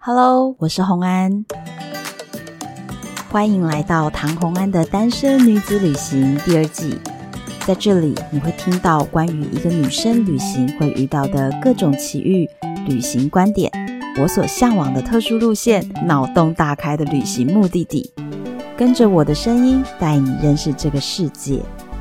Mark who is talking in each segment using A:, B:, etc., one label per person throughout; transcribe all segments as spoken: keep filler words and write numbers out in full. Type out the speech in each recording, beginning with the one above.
A: Hello， 我是洪安，欢迎来到唐洪安的单身女子旅行第二季。在这里你会听到关于一个女生旅行会遇到的各种奇遇、旅行观点，我所向往的特殊路线，脑洞大开的旅行目的地。跟着我的声音，带你认识这个世界。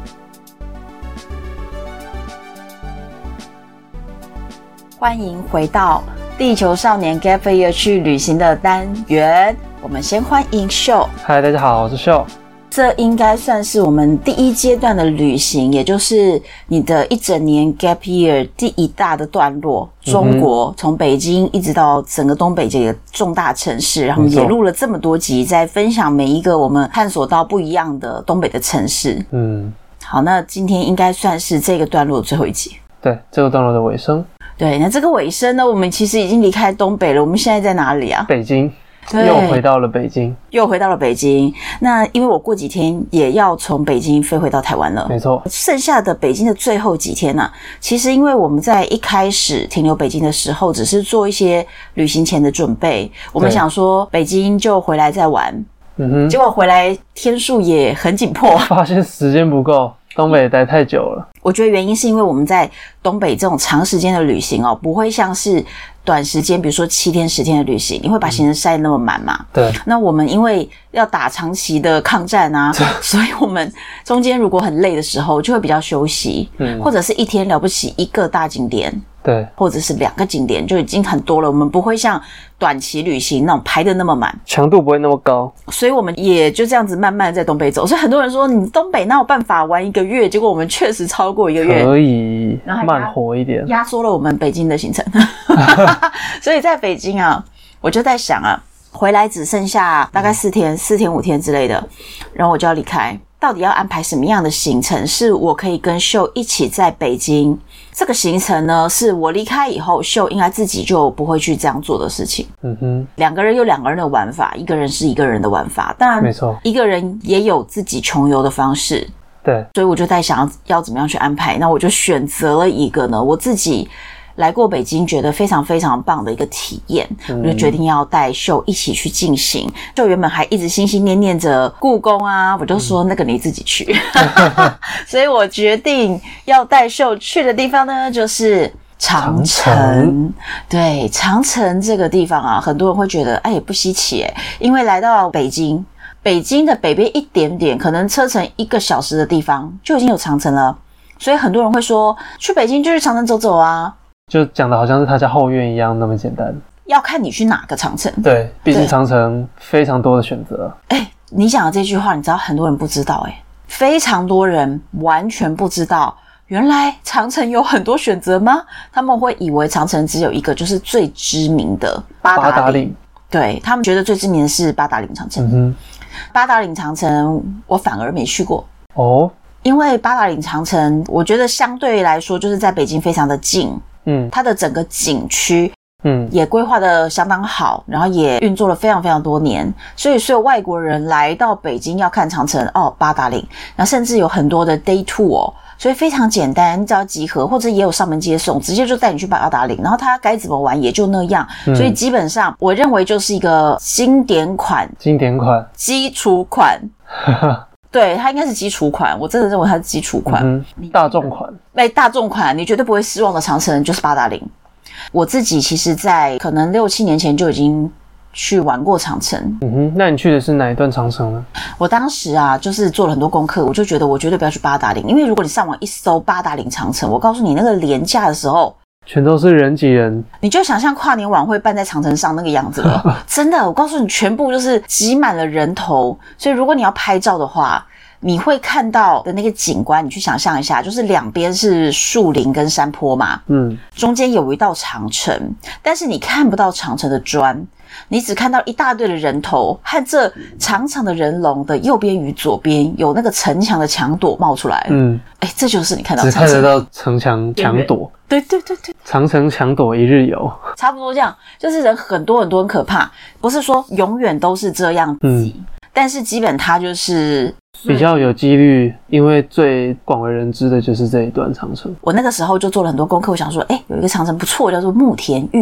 A: 欢迎回到地球少年 Gap Year 去旅行的单元，我们先欢迎秀。
B: 嗨，大家好，我是秀。
A: 这应该算是我们第一阶段的旅行，也就是你的一整年 Gap Year 第一大的段落。中国、嗯、从北京一直到整个东北这个重大城市，然后也录了这么多集，在分享每一个我们探索到不一样的东北的城市。嗯，好，那今天应该算是这个段落的最后一集。
B: 对，这个段落的尾声。
A: 对，那这个尾声呢，我们其实已经离开东北了，我们现在在哪里啊？
B: 北京。又回到了北京，
A: 又回到了北京。那因为我过几天也要从北京飞回到台湾了，
B: 没错。
A: 剩下的北京的最后几天啊，其实因为我们在一开始停留北京的时候，只是做一些旅行前的准备，我们想说北京就回来再玩，嗯哼，结果回来天数也很紧迫，
B: 发现时间不够，东北待太久了。
A: 我觉得原因是因为我们在东北这种长时间的旅行哦，不会像是短时间，比如说七天十天的旅行，你会把行程塞那么满嘛？
B: 对。
A: 那我们因为要打长期的抗战啊，所以我们中间如果很累的时候，就会比较休息，嗯，或者是一天了不起一个大景点，
B: 对，
A: 或者是两个景点就已经很多了。我们不会像短期旅行那种排得那么满，
B: 强度不会那么高，
A: 所以我们也就这样子慢慢在东北走。所以很多人说你东北哪有办法玩一个月？结果我们确实超过一个月，
B: 可以慢活一点，
A: 压缩了我们北京的行程。所以在北京啊，我就在想啊，回来只剩下大概四天、四天五天之类的，然后我就要离开。到底要安排什么样的行程，是我可以跟秀一起在北京？这个行程呢，是我离开以后，秀应该自己就不会去这样做的事情。嗯哼，两个人有两个人的玩法，一个人是一个人的玩法，当然，
B: 没错，
A: 一个人也有自己穷游的方式。
B: 对，
A: 所以我就在想要怎么样去安排。那我就选择了一个呢，我自己来过北京觉得非常非常棒的一个体验，嗯、我就决定要带秀一起去进行。就原本还一直心心念念着故宫啊，我就说那个你自己去。所以我决定要带秀去的地方呢，就是长城。长城对，长城这个地方啊，很多人会觉得哎也不稀奇哎，因为来到北京，北京的北边一点点，可能车程一个小时的地方就已经有长城了，所以很多人会说去北京就去长城走走啊。
B: 就讲的好像是他家后院一样那么简单，
A: 要看你去哪个长城。
B: 对，毕竟长城非常多的选择。
A: 哎，你讲的这句话，你知道很多人不知道，哎，非常多人完全不知道，原来长城有很多选择吗？他们会以为长城只有一个，就是最知名的八达岭。八达岭对，他们觉得最知名的是八达岭长城。嗯哼，八达岭长城我反而没去过哦，因为八达岭长城，我觉得相对来说就是在北京非常的近。嗯，它的整个景区，嗯，也规划的相当好，然后也运作了非常非常多年，所以所有外国人来到北京要看长城，哦，八达岭，然后甚至有很多的 day tour 哦，所以非常简单，你只要集合，或者也有上门接送，直接就带你去八达岭，然后它该怎么玩也就那样，嗯、所以基本上我认为就是一个经典款，
B: 经典款，
A: 基础款。对，它应该是基础款，我真的认为它是基础款，
B: 嗯、大众款。
A: 哎，大众款，你绝对不会失望的长城就是八达岭。我自己其实在可能六七年前就已经去玩过长城。
B: 嗯哼，那你去的是哪一段长城呢？
A: 我当时啊，就是做了很多功课，我就觉得我绝对不要去八达岭，因为如果你上网一搜八达岭长城，我告诉你那个连假的时候。
B: 全都是人挤人，
A: 你就想象跨年晚会办在长城上那个样子了。真的，我告诉你，全部就是挤满了人头。所以如果你要拍照的话，你会看到的那个景观，你去想象一下，就是两边是树林跟山坡嘛，嗯，中间有一道长城，但是你看不到长城的砖，你只看到一大堆的人头和这长长的人龙的右边与左边有那个城墙的墙垛冒出来。嗯，哎，这就是你看到长城，
B: 只看得到城墙墙垛。
A: 对对对对，
B: 长城墙垛一日游，
A: 差不多这样，就是人很多很多很可怕，不是说永远都是这样挤，嗯、但是基本它就是
B: 比较有几率，因为最广为人知的就是这一段长城。
A: 我那个时候就做了很多功课，我想说，哎，有一个长城不错，叫做慕田峪。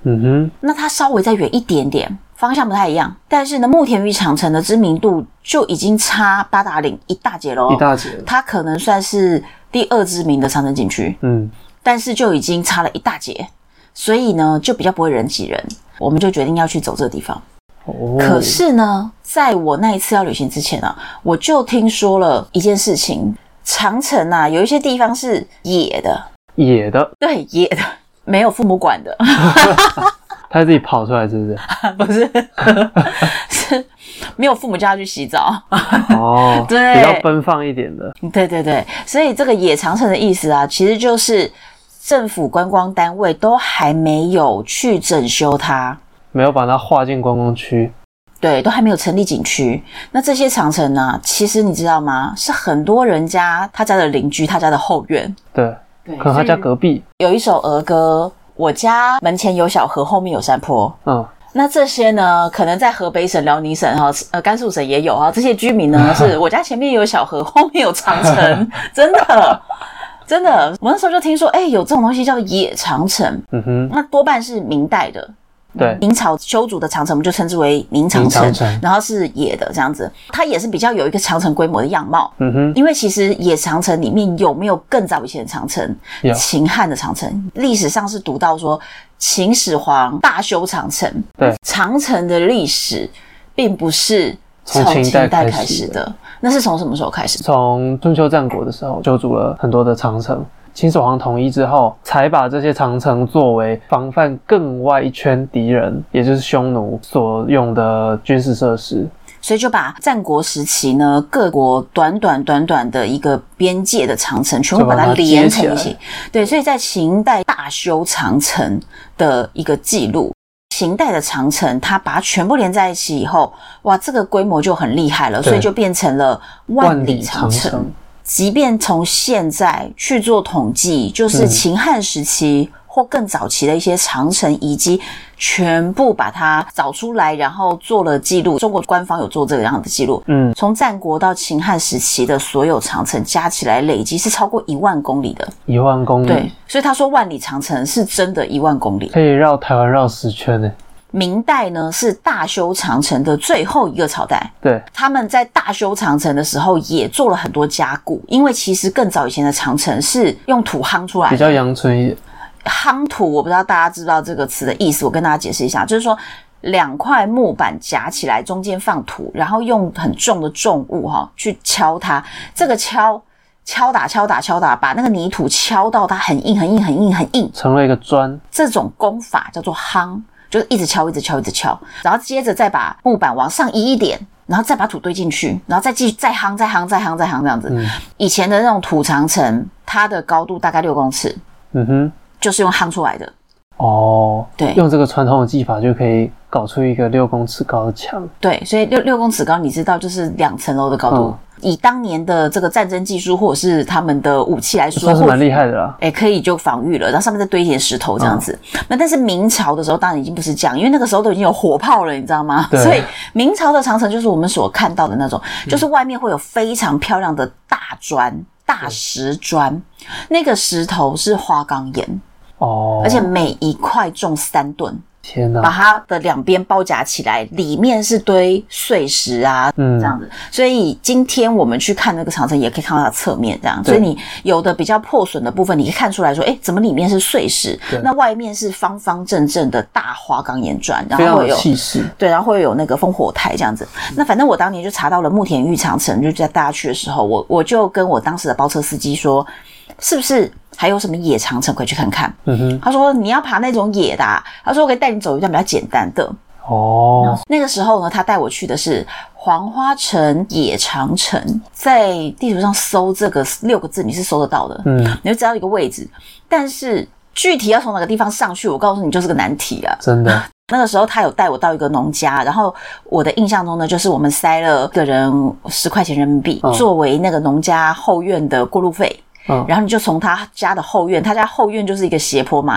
B: 嗯哼，
A: 那它稍微再远一点点，方向不太一样，但是呢，慕田峪长城的知名度就已经差八达岭一大截了，
B: 一大截了，
A: 它可能算是第二知名的长城景区，
B: 嗯，
A: 但是就已经差了一大截，所以呢，就比较不会人挤人，我们就决定要去走这个地方。
B: 哦，
A: 可是呢，在我那一次要旅行之前啊，我就听说了一件事情，长城啊，有一些地方是野的，
B: 野的，
A: 对，野的，没有父母管的。
B: 他自己跑出来是不是？
A: 不是，是没有父母叫他去洗澡。
B: 哦，
A: 对，
B: 比较奔放一点的。
A: 对对对，所以这个野长城的意思啊，其实就是政府观光单位都还没有去整修它，
B: 没有把它划进观光区。
A: 对，都还没有成立景区。那这些长城呢，其实你知道吗？是很多人家他家的邻居，他家的后院。
B: 对，
A: 对，
B: 可能他家隔壁。
A: 有一首儿歌，我家门前有小河，后面有山坡。
B: 嗯，
A: 那这些呢，可能在河北省、辽宁省哈、呃甘肃省也有哈。这些居民呢，是我家前面有小河，后面有长城，真的。真的，我那时候就听说，哎、欸，有这种东西叫野长城。
B: 嗯哼，
A: 那多半是明代的。
B: 对，
A: 明朝修筑的长城，我们就称之为明长城，
B: 明长城，
A: 然后是野的这样子，它也是比较有一个长城规模的样貌。
B: 嗯哼，
A: 因为其实野长城里面有没有更早以前的长城？
B: 有，
A: 秦汉的长城，历史上是读到说秦始皇大修长城。
B: 对，
A: 长城的历史并不是从秦代开始的，那是从什么时候开始？
B: 从春秋战国的时候修筑了很多的长城。秦始皇统一之后，才把这些长城作为防范更外一圈敌人，也就是匈奴所用的军事设施。
A: 所以就把战国时期呢各国短短短短的一个边界的长城全部把它连成一起。对，所以在秦代大修长城的一个记录。秦代的长城，它把它全部连在一起以后，哇，这个规模就很厉害了，所以就变成了万里长城。万里长城即便从现在去做统计，就是秦汉时期或更早期的一些长城遗迹，全部把它找出来，然后做了记录。中国官方有做这个样的记录。嗯，从战国到秦汉时期的所有长城加起来，累积是超过一万公里的。
B: 一万公里。
A: 对，所以他说万里长城是真的一万公里，
B: 可以绕台湾绕十圈呢。
A: 明代呢是大修长城的最后一个朝代，
B: 对，
A: 他们在大修长城的时候也做了很多加固，因为其实更早以前的长城是用土夯出来的，
B: 比较阳春一点。
A: 夯土我不知道大家知不知道这个词的意思，我跟大家解释一下，就是说两块木板夹起来，中间放土，然后用很重的重物哈去敲它，这个敲敲打敲打敲打，把那个泥土敲到它很硬很硬很硬很硬，
B: 成了一个砖。这
A: 种工法叫做夯。就是一直敲一直敲一直敲，然后接着再把木板往上移一点，然后再把土堆进去，然后再继续再夯再夯再夯再夯这样子。嗯，以前的那种土长城，它的高度大概六公尺，嗯哼，就是用夯出来的。
B: 哦，
A: 对，
B: 用这个传统的技法就可以搞出一个六公尺高的墙。
A: 对，所以六六公尺高，你知道就是两层楼的高度。嗯，以当年的这个战争技术或者是他们的武器来说，
B: 算是蛮厉害的啦。
A: 哎，可以就防御了，然后上面再堆一点石头这样子。嗯，那但是明朝的时候当然已经不是这样，因为那个时候都已经有火炮了，你知道吗？所以明朝的长城就是我们所看到的那种，就是外面会有非常漂亮的大砖、大石砖，那个石头是花岗岩。哦，而且每一块重三吨，
B: 天哪！
A: 把它的两边包夹起来，里面是堆碎石啊，嗯，这样子。所以今天我们去看那个长城，也可以看到它的侧面这样。所以你有的比较破损的部分，你可以看出来说，哎，怎么里面是碎石？那外面是方方正正的大花岗岩砖，然后会有
B: 气势，
A: 对，然后会有那个烽火台这样子。那反正我当年就查到了慕田峪长城，就在大家去的时候，我我就跟我当时的包车司机说，是不是还有什么野长城可以去看看？嗯哼，他说你要爬那种野的啊，他说我可以带你走一段比较简单的。哦，那个时候呢，他带我去的是黄花城野长城，在地图上搜这个六个字你是搜得到的，嗯，你就知道一个位置，但是具体要从哪个地方上去，我告诉你就是个难题啊，
B: 真的。
A: 那个时候他有带我到一个农家，然后我的印象中呢，就是我们塞了一个人十块钱人民币，嗯，作为那个农家后院的过路费。嗯，然后你就从他家的后院，他家后院就是一个斜坡嘛，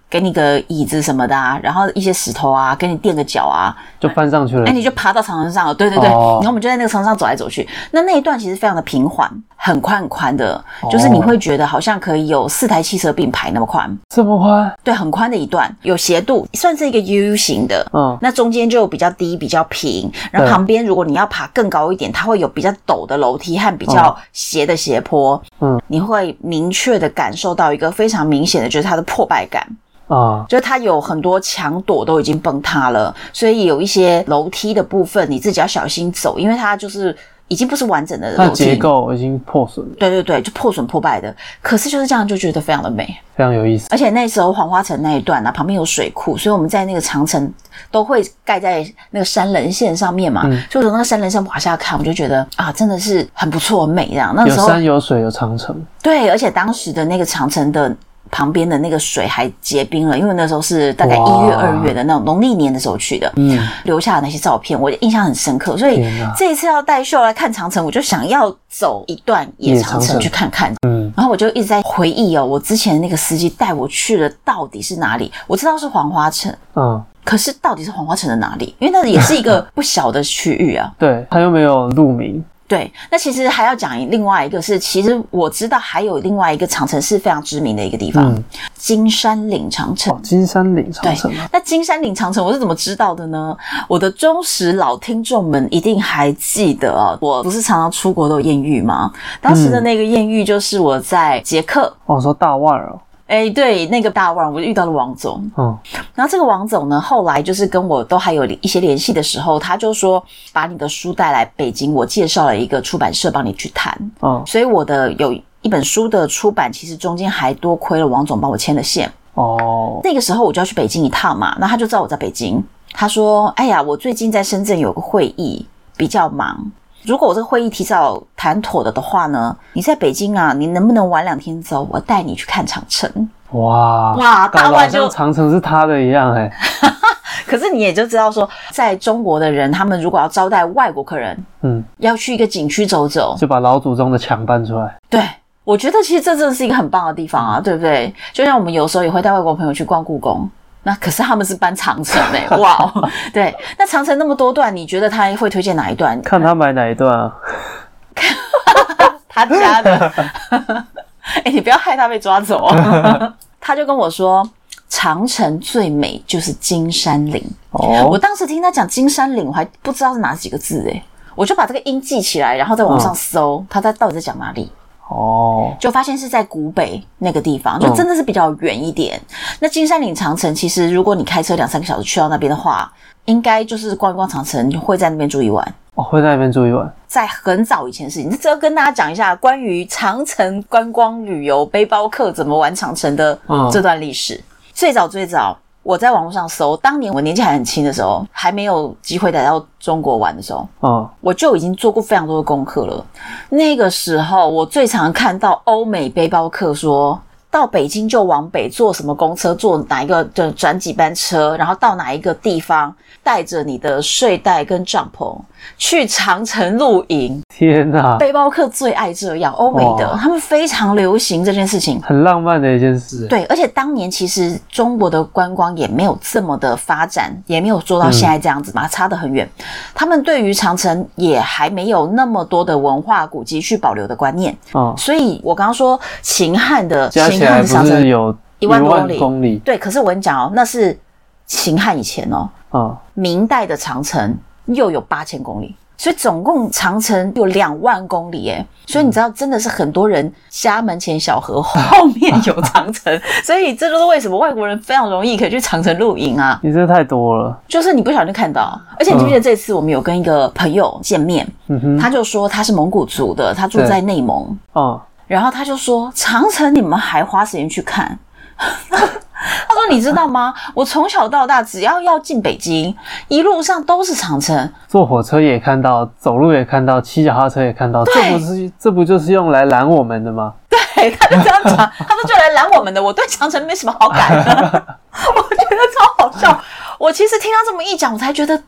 A: 给你个椅子什么的啊，然后一些石头啊，给你垫个脚啊，
B: 就翻上去了。
A: 哎，你就爬到长城上了。对对对，
B: 哦、
A: 然后我们就在那个长城上走来走去。那那一段其实非常的平缓，很宽很宽的，就是你会觉得好像可以有四台汽车并排那么宽。
B: 这么宽？
A: 对，很宽的一段，有斜度，算是一个 U 型的。
B: 嗯，
A: 那中间就比较低，比较平，然后旁边如果你要爬更高一点，它会有比较陡的楼梯和比较斜的斜坡。嗯，你会明确的感受到一个非常明显的，就是它的破败感。
B: 啊、
A: 就是它有很多墙垛都已经崩塌了，所以有一些楼梯的部分你自己要小心走，因为它就是已经不是完整的楼梯，
B: 它结构已经破损了。
A: 对对对，就破损破败的。可是就是这样，就觉得非常的美，
B: 非常有意思。
A: 而且那时候黄花城那一段啊，旁边有水库，所以我们在那个长城都会盖在那个山棱线上面嘛，嗯、所以从那个山棱上滑下看，我就觉得啊，真的是很不错，美这样。那时候
B: 有山有水有长城，
A: 对，而且当时的那个长城的旁边的那个水还结冰了，因为那时候是大概一月二月的那种农历年的时候去的，嗯，留下的那些照片我印象很深刻，所以这一次要带秀来看长城，我就想要走一段野长城去看看，嗯，然后我就一直在回忆哦，我之前的那个司机带我去的到底是哪里？我知道是黄花城，嗯。可是到底是黄花城的哪里？因为那也是一个不小的区域啊。
B: 对，它又没有路名。
A: 对，那其实还要讲另外一个是，其实我知道还有另外一个长城是非常知名的一个地方，嗯、金山岭长城。
B: 哦，金山岭长城啊。
A: 那金山岭长城我是怎么知道的呢？我的忠实老听众们一定还记得啊，我不是常常出国都有艳遇吗？当时的那个艳遇就是我在捷克。
B: 哦，我说大腕儿哦。
A: 哎，对，那个大腕我遇到了王总，嗯，然后这个王总呢，后来就是跟我都还有一些联系的时候，他就说把你的书带来北京，我介绍了一个出版社帮你去谈，嗯，所以我的有一本书的出版，其实中间还多亏了王总帮我牵了线，哦，那个时候我就要去北京一趟嘛，那他就知道我在北京，他说，哎呀，我最近在深圳有个会议，比较忙。如果我这个会议提早谈妥了的话呢，你在北京啊，你能不能晚两天走？我带你去看长城。
B: 哇
A: 哇，大腕就
B: 长城是他的一样哎、
A: 欸。可是你也就知道说，在中国的人，他们如果要招待外国客人，嗯，要去一个景区走走，
B: 就把老祖宗的墙搬出来。
A: 对，我觉得其实这真的是一个很棒的地方啊，对不对？就像我们有时候也会带外国朋友去逛故宫。那可是他们是搬长城哎、欸，哇、哦！对，那长城那么多段，你觉得他会推荐哪一段？
B: 看他买哪一段啊？
A: 他家的。哎、欸，你不要害他被抓走哦。他就跟我说，长城最美就是金山岭。哦，我当时听他讲金山岭，我还不知道是哪几个字哎、欸，我就把这个音记起来，然后在网上搜，嗯、他在到底在讲哪里。哦，就发现是在古北那个地方，就真的是比较远一点。嗯、那金山岭长城，其实如果你开车两三个小时去到那边的话，应该就是逛一逛长城，会在那边住一晚。
B: 哦，会在那边住一晚。
A: 在很早以前的事情，这要跟大家讲一下关于长城观光旅游背包客怎么玩长城的这段历史。嗯、最早最早。我在网络上搜，当年我年纪还很轻的时候，还没有机会来到中国玩的时候，嗯，我就已经做过非常多的功课了。那个时候，我最常看到欧美背包客说，到北京就往北，坐什么公车，坐哪一个的转几班车，然后到哪一个地方，带着你的睡袋跟帐篷去长城露营。
B: 天哪！
A: 背包客最爱这样，欧美的他们非常流行这件事情，
B: 很浪漫的一件事。
A: 对，而且当年其实中国的观光也没有这么的发展，也没有做到现在这样子嘛，嗯、差得很远。他们对于长城也还没有那么多的文化古迹去保留的观念。哦，所以我刚刚说秦汉的
B: 加起来不是有一万多公里？
A: 对，可是我跟你讲哦，那是秦汉以前哦。嗯，明代的长城又有八千公里。所以总共长城有两万公里耶，所以你知道真的是很多人家门前小河后面有长城，所以这就是为什么外国人非常容易可以去长城露营啊。
B: 你这太多了，
A: 就是你不小心看到，而且你记不记得这次我们有跟一个朋友见面，嗯、他就说他是蒙古族的，他住在内蒙，哦，然后他就说长城你们还花时间去看。他说你知道吗，我从小到大只要要进北京，一路上都是长城，
B: 坐火车也看到，走路也看到，骑脚踏车也看到，这不是这不就是用来拦我们的吗？
A: 对，他就这样讲，他说就来拦我们的，我对长城没什么好感的。我觉得超好笑，我其实听他这么一讲，我才觉得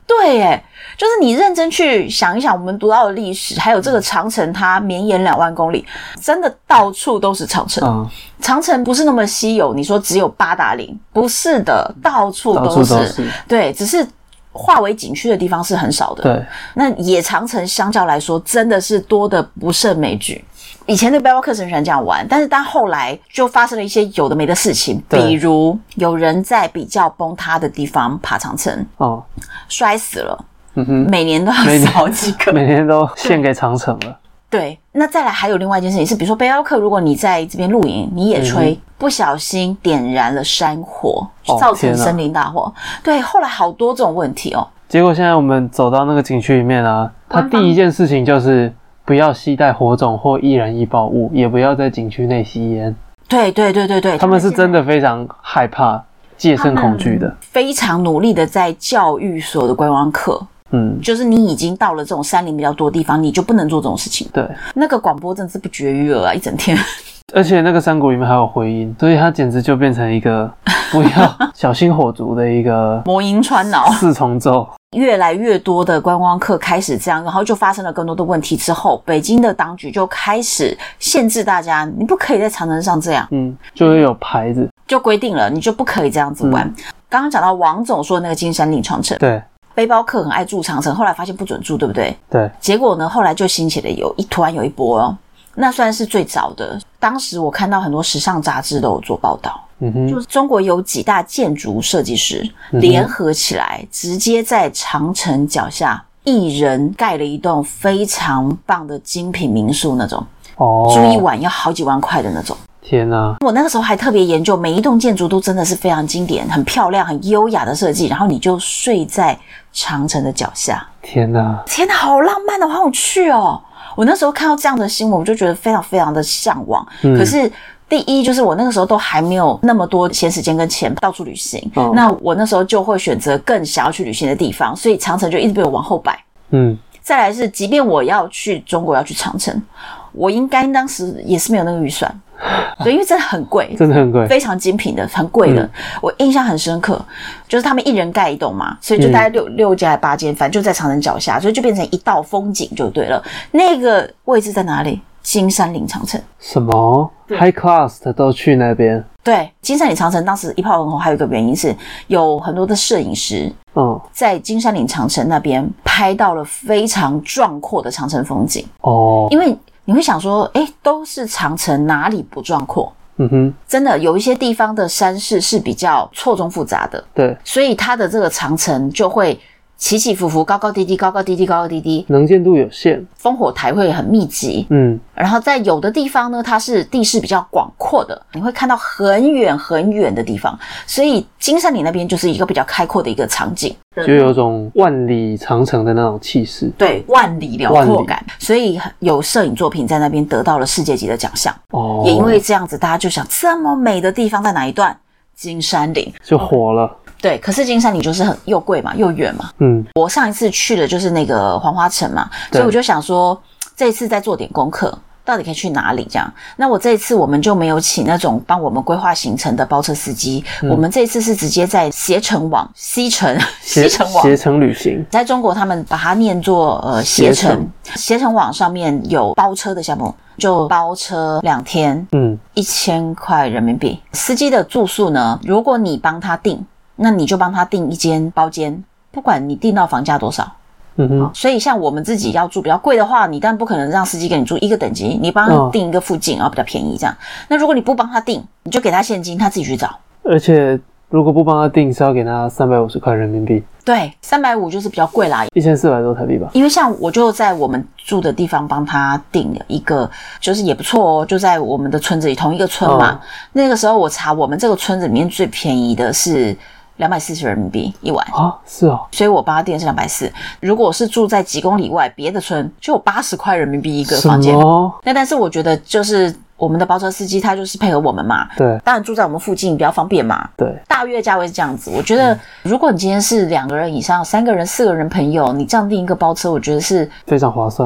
A: 对耶，就是你认真去想一想，我们读到的历史，还有这个长城，它绵延两万公里，真的到处都是长城。嗯，长城不是那么稀有，你说只有八达岭，不是的，到处都是。到处都是。对，只是划为景区的地方是很少的。
B: 对，
A: 那野长城相较来说，真的是多的不胜枚举。以前的背包客很喜欢这样玩，但是当后来就发生了一些有的没的事情，比如有人在比较崩塌的地方爬长城，哦，摔死了，嗯哼，每年都要死好几个，
B: 每年都献给长城了。
A: 对，那再来还有另外一件事情是，比如说背包客，如果你在这边露营，你野炊、嗯、不小心点燃了山火，造成森林大火，对，后来好多这种问题哦。
B: 结果现在我们走到那个景区里面啊，他第一件事情就是不要携带火种或易燃易爆物，也不要在景区内吸烟。
A: 对对对对对，
B: 他们是真的非常害怕、戒慎恐惧的，
A: 非常努力的在教育所有的观光客。嗯，就是你已经到了这种山林比较多的地方，你就不能做这种事情。
B: 对，
A: 那个广播真的是不绝于耳啊，一整天。
B: 而且那个山谷里面还有回音，所以它简直就变成一个不要小心火烛的一个
A: 魔音穿脑
B: 四重奏。
A: 越来越多的观光客开始这样，然后就发生了更多的问题之后，北京的当局就开始限制大家，你不可以在长城上这样。
B: 嗯，就会有牌子，
A: 就规定了，你就不可以这样子玩。嗯、刚刚讲到王总说的那个金山岭长城，
B: 对。
A: 背包客很爱住长城，后来发现不准住，对不对？
B: 对。
A: 结果呢，后来就兴起了有一突然有一波哦，那算是最早的。当时我看到很多时尚杂志都有做报道，嗯哼，就是中国有几大建筑设计师联合起来，直接在长城脚下一人盖了一栋非常棒的精品民宿那种，哦，住一晚要好几万块的那种。
B: 天哪！
A: 我那个时候还特别研究，每一栋建筑都真的是非常经典、很漂亮、很优雅的设计，然后你就睡在长城的脚下。
B: 天哪！
A: 天哪，好浪漫哦，好有趣哦！我那时候看到这样的新闻，我就觉得非常非常的向往。嗯、可是第一就是我那个时候都还没有那么多闲时间跟钱到处旅行，哦、那我那时候就会选择更想要去旅行的地方，所以长城就一直被我往后摆。嗯。再来是，即便我要去中国要去长城，我应该当时也是没有那个预算。对，因为真的很贵，
B: 真的很贵，
A: 非常精品的，很贵的。嗯、我印象很深刻，就是他们一人盖一栋嘛，所以就大概六、嗯、六间还八间，反正就在长城脚下，所以就变成一道风景就对了。那个位置在哪里？金山岭长城。
B: 什么 ？High class 的都去那边？
A: 对，金山岭长城当时一炮而红，还有一个原因是有很多的摄影师，嗯，在金山岭长城那边拍到了非常壮阔的长城风景。哦，因为你会想说，诶，都是长城，哪里不壮阔？嗯哼，真的有一些地方的山势是比较错综复杂的，
B: 对，
A: 所以它的这个长城就会起起伏伏，高高低低，高高低低，高高低低，
B: 能见度有限，
A: 烽火台会很密集，嗯，然后在有的地方呢，它是地势比较广阔的，你会看到很远很远的地方，所以金山岭那边就是一个比较开阔的一个场景，
B: 就有种万里长城的那种气势，
A: 对，万里辽阔感，所以有摄影作品在那边得到了世界级的奖项，哦，也因为这样子，大家就想这么美的地方在哪一段？金山岭
B: 就火了。
A: 对，可是金山岭就是很又贵嘛，又远嘛。嗯，我上一次去的就是那个黄花城嘛，所以我就想说，这一次再做点功课，到底可以去哪里这样。那我这一次我们就没有请那种帮我们规划行程的包车司机，嗯、我们这一次是直接在携程网、西程、西程网、
B: 携程旅行，
A: 在中国他们把它念作呃携程，携程网上面有包车的项目。就包车两天，嗯，一千块人民币。司机的住宿呢，如果你帮他订，那你就帮他订一间包间，不管你订到房价多少。嗯哼，所以像我们自己要住比较贵的话，你当然不可能让司机给你住一个等级，你帮他订一个附近，然后比较便宜这样。那如果你不帮他订，你就给他现金，他自己去找。
B: 而且如果不帮他订，是要给他三百五十块人民币。
A: 对，三百五就是比较贵啦，
B: 一千四百多台币吧。
A: 因为像我就在我们住的地方帮他订了一个，就是也不错哦，就在我们的村子里，同一个村嘛。哦、那个时候我查，我们这个村子里面最便宜的是两百四十人民币一晚
B: 啊，是哦，
A: 所以我帮他订的是两百四十。如果是住在几公里外别的村，就有八十块人民币一个房间。那但是我觉得就是我们的包车司机他就是配合我们嘛，
B: 对，
A: 当然住在我们附近比较方便嘛，
B: 对，
A: 大约价位是这样子。我觉得如果你今天是两个人以上、三个人、四个人朋友，你这样订一个包车，我觉得是
B: 非常划算的。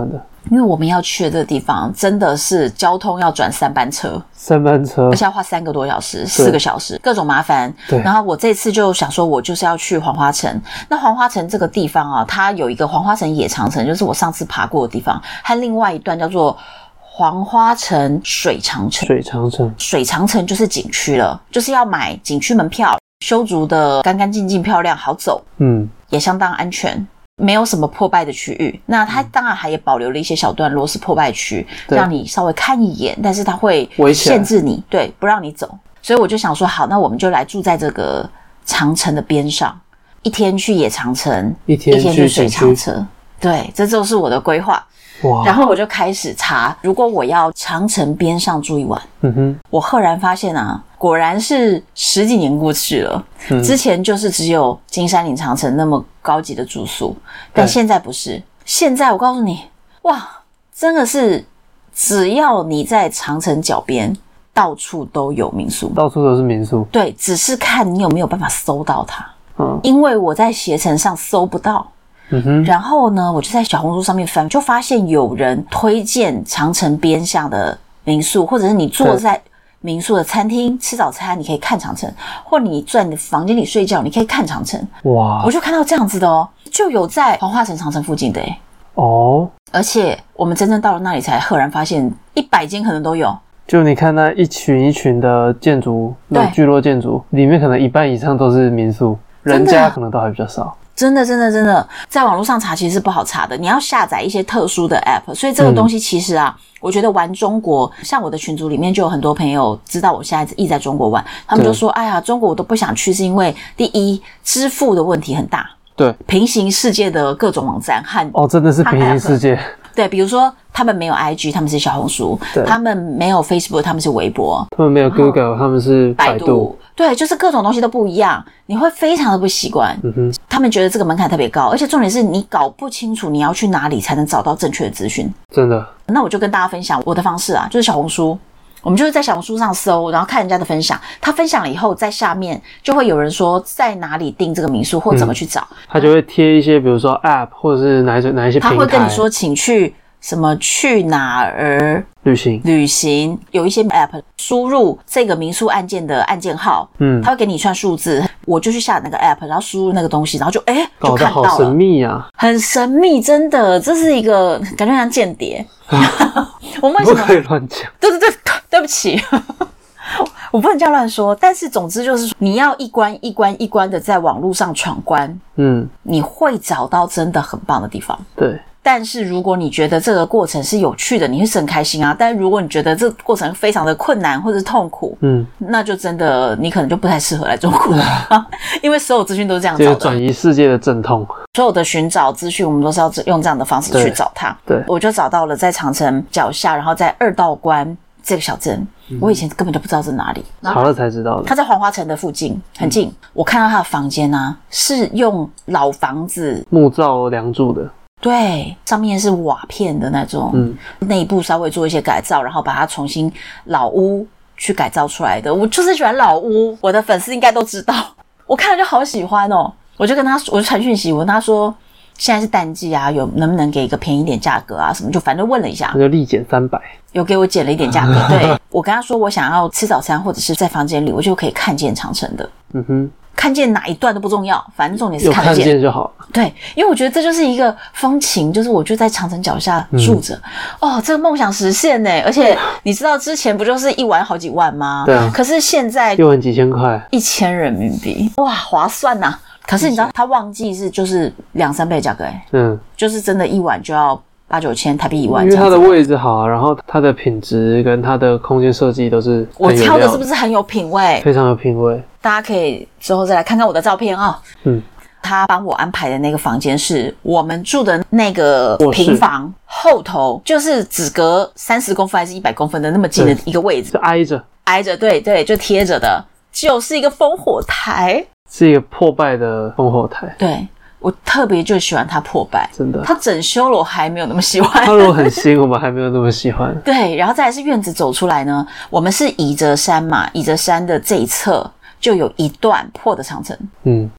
A: 因为我们要去的这个地方真的是交通要转三班车，
B: 三班车，
A: 而且要花三个多小时、四个小时，各种麻烦。
B: 对。
A: 然后我这次就想说，我就是要去黄花城。那黄花城这个地方啊，它有一个黄花城野长城，就是我上次爬过的地方，和另外一段叫做黄花城水长城。
B: 水长城，
A: 水长城就是景区了，就是要买景区门票，修筑的干干净净、漂亮，好走，
B: 嗯，
A: 也相当安全。没有什么破败的区域，那它当然还也保留了一些小段落是破败区，让你稍微看一眼，但是它会限制你，对，不让你走。所以我就想说，好，那我们就来住在这个长城的边上，一天去野长城，
B: 一天
A: 去水长城，对，这就是我的规划。哇！然后我就开始查，如果我要长城边上住一晚，嗯哼，我赫然发现啊，果然是十几年过去了，嗯、之前就是只有金山岭长城那么高级的住宿，但现在不是。现在我告诉你，哇，真的是只要你在长城脚边，到处都有民宿，
B: 到处都是民宿。
A: 对，只是看你有没有办法搜到它。
B: 嗯，
A: 因为我在携程上搜不到。
B: 嗯哼，
A: 然后呢，我就在小红书上面翻，就发现有人推荐长城边上的民宿，或者是你坐在民宿的餐厅吃早餐，你可以看长城，或你坐在你的房间里睡觉，你可以看长城。哇！我就看到这样子的哦，就有在黄花城长城附近的诶。
B: 哦，
A: 而且我们真正到了那里，才赫然发现一百间可能都有。
B: 就你看那一群一群的建筑，那种聚落建筑里面，可能一半以上都是民宿，人家可能都还比较少。
A: 真的真的真的，在网络上查其实是不好查的，你要下载一些特殊的 app， 所以这个东西其实啊、嗯、我觉得玩中国，像我的群组里面就有很多朋友知道我现在一直在中国玩，他们就说哎呀，中国我都不想去，是因为第一支付的问题很大，
B: 对，
A: 平行世界的各种网站和
B: 哦真的是平行世界，
A: 对，比如说他们没有 I G， 他们是小红书，他们没有 Facebook， 他们是微博，
B: 他们没有 Google， 他们是百度，百度，
A: 对，就是各种东西都不一样，你会非常的不习惯。嗯哼，他们觉得这个门槛特别高，而且重点是你搞不清楚你要去哪里才能找到正确的资讯。
B: 真的，
A: 那我就跟大家分享我的方式啊，就是小红书。我们就是在小红书上搜，然后看人家的分享，他分享了以后，在下面就会有人说在哪里订这个民宿或怎么去找，嗯、
B: 他就会贴一些，比如说 App 或者是哪一哪一些平台，
A: 他会跟你说，请去什么去哪儿
B: 旅行，
A: 旅行有一些 App 输入这个民宿案件的案件号，嗯，他会给你一串数字，我就去下那个 App， 然后输入那个东西，然后就哎、欸，就看到了，
B: 搞得好神秘啊，
A: 很神秘，真的，这是一个感觉像间谍。我们为什么
B: 不可以乱讲？
A: 对对对，对不起，我不能这样乱说。但是总之就是说，你要一关一关一关的在网络上闯关，嗯，你会找到真的很棒的地方。
B: 对。
A: 但是如果你觉得这个过程是有趣的，你会是很开心啊。但如果你觉得这个过程非常的困难或者是痛苦，嗯，那就真的你可能就不太适合来中国了，因为所有资讯都是这样找的。
B: 这个转移世界的阵痛，
A: 所有的寻找资讯，我们都是要用这样的方式去找它。
B: 对，对，
A: 我就找到了在长城脚下，然后在二道关这个小镇，嗯、我以前根本就不知道是哪里，
B: 查了才知道的。
A: 它在黄花城的附近，很近。嗯、我看到它的房间啊，是用老房子
B: 木造梁柱的。
A: 对，上面是瓦片的那种，嗯，内部稍微做一些改造，然后把它重新老屋去改造出来的。我就是喜欢老屋，我的粉丝应该都知道，我看了就好喜欢哦。我就跟他，我就传讯息，我跟他说现在是淡季啊，有能不能给一个便宜一点价格啊什么，就反正问了一下，
B: 那就立减三百，
A: 有给我减了一点价格。对，我跟他说我想要吃早餐或者是在房间里，我就可以看见长城的。嗯哼。看见哪一段都不重要，反正重点是看见，
B: 有看见就好。
A: 对，因为我觉得这就是一个风情，就是我就在长城脚下住着，嗯、哦，这个梦想实现呢。而且你知道之前不就是一晚好几万吗？
B: 对啊。
A: 可是现在
B: 一晚几千块，
A: 一千人民币，哇，划算呐、啊！可是你知道，它旺季是就是两三倍的价格哎，嗯，就是真的一晚就要八九千台币一万，
B: 因为它的位置好，然后它的品质跟它的空间设计都是
A: 我挑的，是不是很有品味？
B: 非常有品味。
A: 大家可以之后再来看看我的照片啊、哦。嗯，他帮我安排的那个房间是我们住的那个平房后头，就是只隔三十公分还是一百公分的那么近的一个位置，
B: 就挨着
A: 挨着，对对，就贴着的，就是一个烽火台，
B: 是一个破败的烽火台，
A: 对。我特别就喜欢它破败，
B: 真的。它
A: 整修了我还没有那么喜欢。
B: 它如果很新，我们还没有那么喜欢。
A: 对，然后再来是院子走出来呢，我们是倚着山嘛，倚着山的这一侧就有一段破的长城。嗯，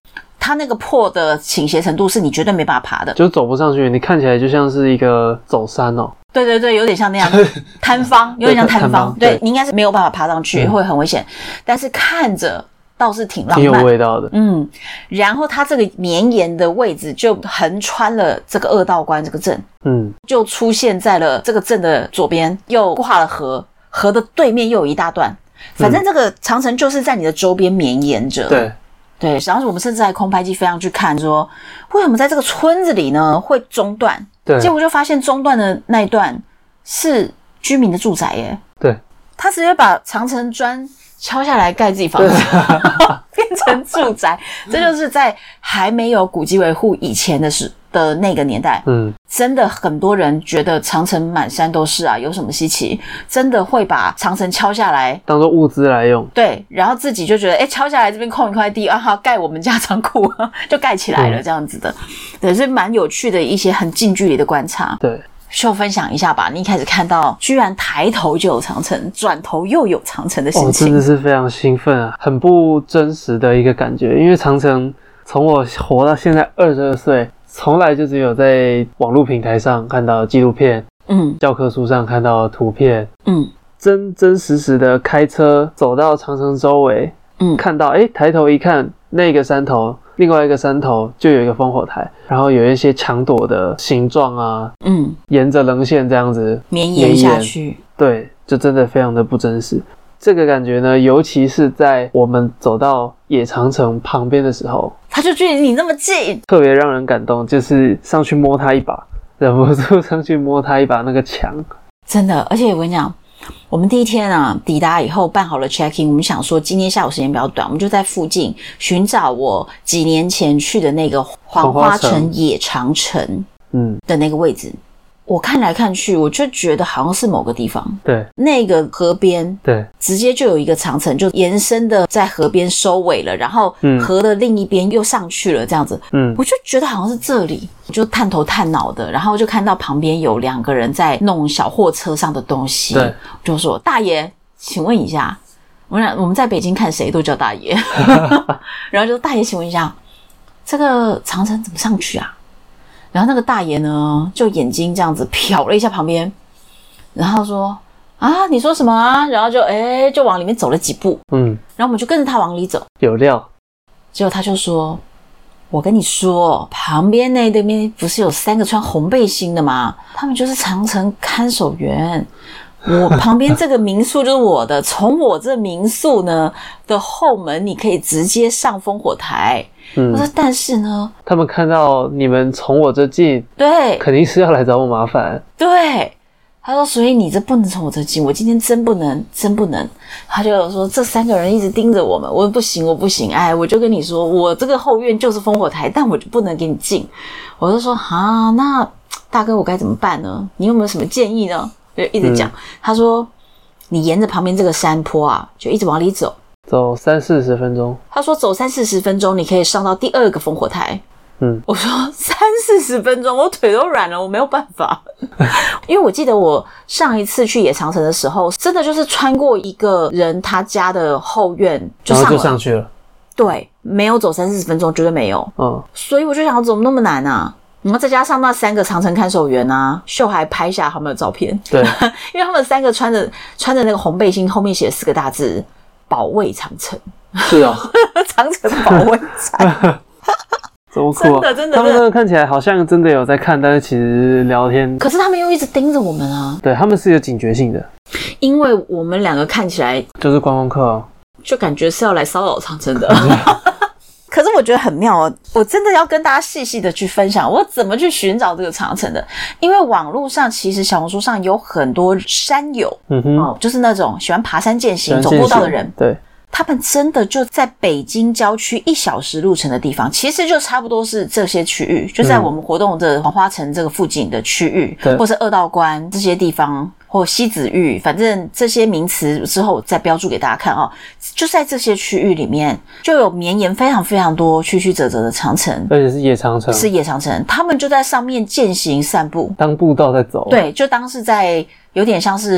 A: 它那个坡的倾斜程度是你绝对没办法爬的，
B: 就走不上去，你看起来就像是一个走山哦。
A: 对对对，有点像那样摊方，有点像摊方，对，
B: 对
A: 你应该是没有办法爬上去，嗯、会很危险，但是看着倒是挺浪漫，
B: 挺有味道的。
A: 嗯，然后它这个绵延的位置就横穿了这个二道关这个镇，嗯，就出现在了这个镇的左边，又跨了河，河的对面又有一大段，反正这个长城就是在你的周边绵延着。
B: 对。
A: 对，然后我们甚至还空拍机飞上去看说，为什么在这个村子里呢会中断？对，结果就发现中断的那一段是居民的住宅耶。对，他直接把长城砖敲下来盖自己房子，变成住宅。这就是在还没有古迹维护以前的时的那个年代，嗯，真的很多人觉得长城满山都是啊，有什么稀奇？真的会把长城敲下来
B: 当做物资来用。
A: 对，然后自己就觉得，哎，敲下来这边空一块地啊，好盖我们家仓库，就盖起来了，这样子的。对，是蛮有趣的一些很近距离的观察。对。就分享一下吧，你一开始看到居然抬头就有长城，转头又有长城的心情，
B: 哦，真的是非常兴奋啊，很不真实的一个感觉。因为长城从我活到现在二十二岁，从来就只有在网络平台上看到纪录片，嗯，教科书上看到图片，嗯，真真实实的开车走到长城周围，嗯，看到诶抬头一看，那个山头另外一个山头就有一个烽火台，然后有一些墙垛的形状啊，嗯，沿着棱线这样子
A: 绵延下去，
B: 对，就真的非常的不真实。这个感觉呢，尤其是在我们走到野长城旁边的时候，
A: 它就距离你那么近，
B: 特别让人感动，就是上去摸它一把，忍不住上去摸它一把那个墙，
A: 真的。而且我跟你讲，我们第一天啊抵达以后办好了 check in， 我们想说今天下午时间比较短，我们就在附近寻找我几年前去的那个黄花城野长城嗯的那个位置。我看来看去，我就觉得好像是某个地方，对，那个河边，对，直接就有一个长城，就延伸的在河边收尾了，然后河的另一边又上去了，这样子，嗯，我就觉得好像是这里，我就探头探脑的，然后就看到旁边有两个人在弄小货车上的东西，对，就说大爷，请问一下，我们我们在北京看谁都叫大爷，然后就大爷，请问一下，这个长城怎么上去啊？然后那个大爷呢，就眼睛这样子瞟了一下旁边，然后说啊，你说什么啊？然后就哎，就往里面走了几步，嗯，然后我们就跟着他往里走，
B: 有料。
A: 结果他就说，我跟你说，旁边那那边不是有三个穿红背心的吗？他们就是长城看守员。我旁边这个民宿就是我的，从我这民宿呢的后门，你可以直接上烽火台。嗯，我说但是呢，
B: 他们看到你们从我这进，
A: 对，
B: 肯定是要来找我麻烦。
A: 对，他说，所以你这不能从我这进，我今天真不能，真不能。他就说这三个人一直盯着我们，我不行，我不行，哎，我就跟你说，我这个后院就是烽火台，但我就不能给你进。我就说啊，那大哥我该怎么办呢？你有没有什么建议呢？就一直讲、嗯，他说你沿着旁边这个山坡啊，就一直往里走，
B: 走三四十分钟。
A: 他说走三四十分钟，你可以上到第二个烽火台。嗯，我说三四十分钟，我腿都软了，我没有办法。因为我记得我上一次去野长城的时候，真的就是穿过一个人他家的后院就上了，
B: 然后就上去了。
A: 对，没有走三四十分钟，绝对没有。嗯，所以我就想，怎么那么难啊？然后再加上那三个长城看守员啊，秀还拍下他们的照片。对，因为他们三个穿着穿着那个红背心，后面写四个大字“保卫长城”。
B: 是哦，
A: 长城保卫战。
B: 这么酷啊！真的真的，他们真的看起来好像真的有在看，但是其实聊天。
A: 可是他们又一直盯着我们啊。
B: 对，他们是有警觉性的，
A: 因为我们两个看起来
B: 就是观光客哦，
A: 就感觉是要来骚扰长城的。可是我觉得很妙哦，我真的要跟大家细细的去分享我怎么去寻找这个长城的。因为网络上其实小红书上有很多山友，嗯哼、哦，就是那种喜欢爬山健行走步道的人，对，他们真的就在北京郊区一小时路程的地方，其实就差不多是这些区域，就在我们活动的黄花城这个附近的区域，嗯、或是二道关这些地方，或西子峪，反正这些名词之后再标注给大家看哦。就在这些区域里面，就有绵延非常非常多曲曲折折的长城，
B: 而且是野长城，
A: 是野长城，他们就在上面健行散步，
B: 当步道在走，
A: 对，就当是在有点像是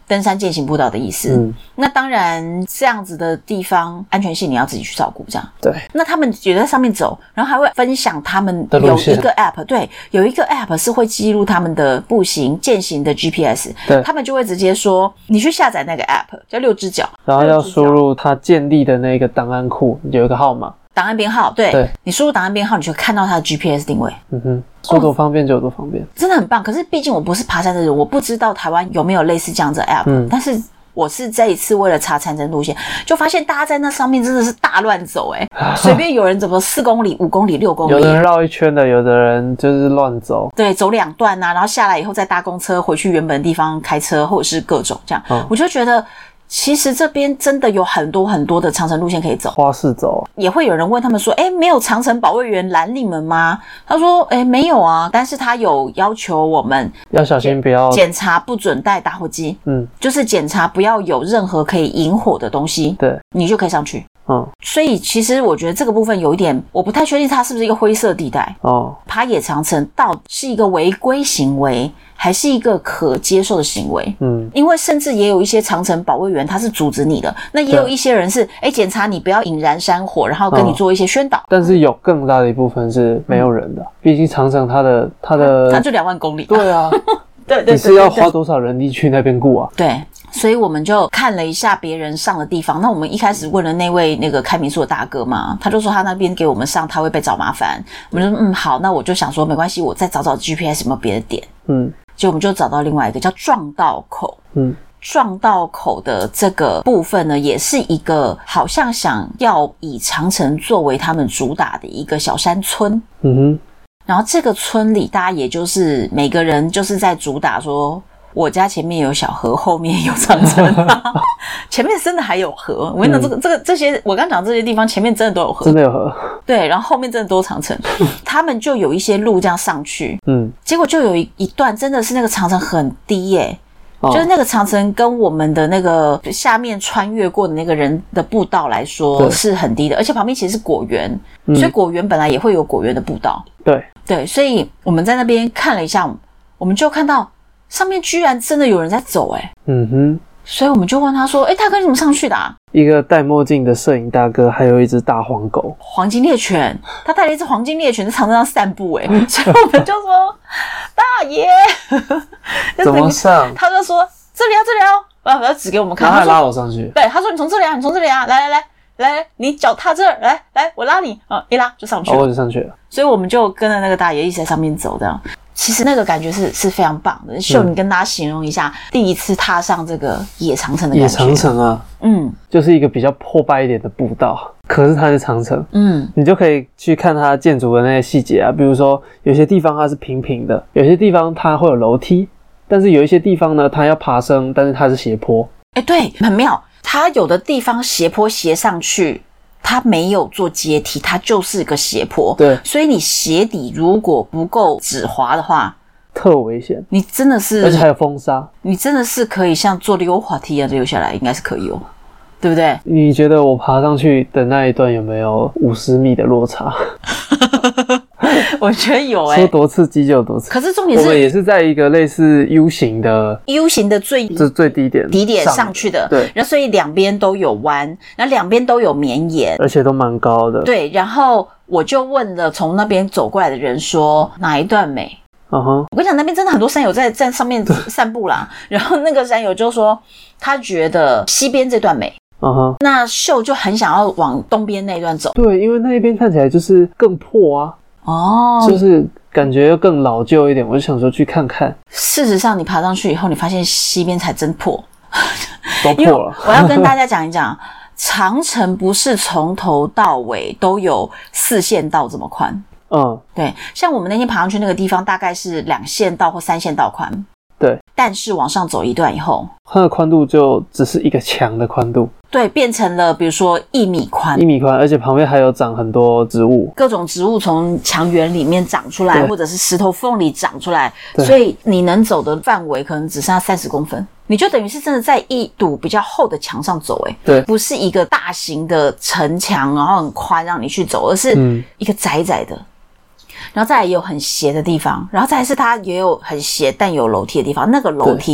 A: 登山健行步道的意思。嗯，那当然这样子的地方安全性你要自己去照顾，这样。
B: 对。
A: 那他们也在上面走，然后还会分享他们有一个 app， 对，有一个 app 是会记录他们的步行健行的 G P S， 对，他们就会直接说你去下载那个 app 叫六只脚，
B: 然后要输入他建立的那个档案库有一个号码。
A: 档案编号，对，
B: 对，
A: 你输入档案编号，你就会看到它的 G P S 定位。
B: 嗯哼，说多方便就有多方便，
A: 真的很棒。可是毕竟我不是爬山的人，我不知道台湾有没有类似这样子的 app，嗯，但是我是这一次为了查长程路线，就发现大家在那上面真的是大乱走，哎、欸，随便有人怎么四公里、五公里、六公里，
B: 有的人绕一圈的，有的人就是乱走，
A: 对，走两段啊，然后下来以后再搭公车回去原本的地方开车，或者是各种这样，嗯、我就觉得。其实这边真的有很多很多的长程路线可以走，
B: 花式走。
A: 也会有人问他们说，诶，没有长程保卫员拦你们吗？他说，诶，没有啊，但是他有要求我们
B: 要小心，不要
A: 检查不准带打火机，嗯，就是检查不要有任何可以引火的东西，
B: 对，
A: 你就可以上去。
B: 嗯，
A: 所以其实我觉得这个部分有一点，我不太确定它是不是一个灰色地带。哦，爬野长程到底是一个违规行为，还是一个可接受的行为？嗯，因为甚至也有一些长程保卫员他是阻止你的，那也有一些人是哎检查你不要引燃山火，然后跟你做一些宣导。
B: 嗯、但是有更大的一部分是没有人的，毕、嗯、竟长程它的它的
A: 它就两万公里。
B: 对啊，
A: 对 对, 对, 对, 对，
B: 你是要花多少人力去那边顾啊？
A: 对。所以我们就看了一下别人上的地方。那我们一开始问了那位那个开民宿的大哥嘛，他就说他那边给我们上他会被找麻烦。我们就说嗯好，那我就想说没关系，我再找找 G P S 有没有别的点。嗯，结果我们就找到另外一个叫撞道口。嗯，撞道口的这个部分呢，也是一个好像想要以长程作为他们主打的一个小山村。嗯哼，然后这个村里大家也就是每个人就是在主打说。我家前面有小河，后面有长城、啊，前面真的还有河。我跟你讲，这个、这个、这些，我刚讲这些地方前面真的都有河，
B: 真的有河。
A: 对，然后后面真的都长城，他们就有一些路这样上去，嗯，结果就有一一段真的是那个长城很低耶、欸哦，就是那个长城跟我们的那个下面穿越过的那个人的步道来说是很低的，而且旁边其实是果园、嗯，所以果园本来也会有果园的步道。
B: 对
A: 对，所以我们在那边看了一下，我们就看到。上面居然真的有人在走哎、欸，嗯哼，所以我们就问他说：“哎、欸，大哥，你怎么上去的啊？”
B: 一个戴墨镜的摄影大哥，还有一只大黄狗，
A: 黄金猎犬，他带了一只黄金猎犬在长城上散步哎、欸，所以我们就说：“大爷，
B: 怎么上？”
A: 他就说：“这里啊，这里啊。”然后他指给我们看，
B: 他还拉我上去。
A: 对，他说：“你从这里啊，你从这里啊，来来来。”来，你脚踏这儿，来来，我拉你啊！一拉就上去了，
B: 哦，我就上去了。
A: 所以我们就跟着那个大爷一起在上面走，这样。其实那个感觉是是非常棒的。秀，你跟大家形容一下、嗯、第一次踏上这个野长城的感觉。
B: 野长城啊，嗯，就是一个比较破败一点的步道，可是它是长城，嗯，你就可以去看它建筑的那些细节啊，比如说有些地方它是平平的，有些地方它会有楼梯，但是有一些地方呢，它要爬升，但是它是斜坡。
A: 哎，对，很妙。它有的地方斜坡斜上去，它没有做阶梯，它就是个斜坡。
B: 对，
A: 所以你鞋底如果不够止滑的话，
B: 特危险。
A: 你真的是，
B: 而且还有风沙，
A: 你真的是可以像坐溜滑梯一样溜下来，应该是可以哦，对不对？
B: 你觉得我爬上去的那一段有没有五十米的落差？
A: 我觉得有诶、欸，
B: 说多刺激就有多刺激。
A: 可是重点是，
B: 我们也是在一个类似 U 型的
A: U 型的最
B: 这最低点
A: 低点上去的，
B: 对。
A: 然后所以两边都有弯，然后两边都有绵延，
B: 而且都蛮高的。
A: 对，然后我就问了从那边走过来的人说哪一段美？嗯哼，我跟你讲，那边真的很多山友在在上面散步啦。然后那个山友就说他觉得西边这段美。嗯哼，那秀就很想要往东边那一段走。
B: 对，因为那一边看起来就是更破啊。哦，就是感觉又更老旧一点，我就想说去看看。
A: 事实上，你爬上去以后，你发现西边才真破，
B: 都破了。
A: 我要跟大家讲一讲，长城不是从头到尾都有四线道这么宽。嗯，对，像我们那天爬上去那个地方，大概是两线道或三线道宽。
B: 对，
A: 但是往上走一段以后，
B: 它的宽度就只是一个墙的宽度，
A: 对，变成了比如说一米宽，
B: 一米宽，而且旁边还有长很多植物，
A: 各种植物从墙垣里面长出来，或者是石头缝里长出来，所以你能走的范围可能只剩下三十公分，你就等于是真的在一堵比较厚的墙上走，哎，对，不是一个大型的城墙，然后很宽让你去走，而是一个窄窄的。然后再来也有很斜的地方，然后再来是它也有很斜但有楼梯的地方，那个楼梯哦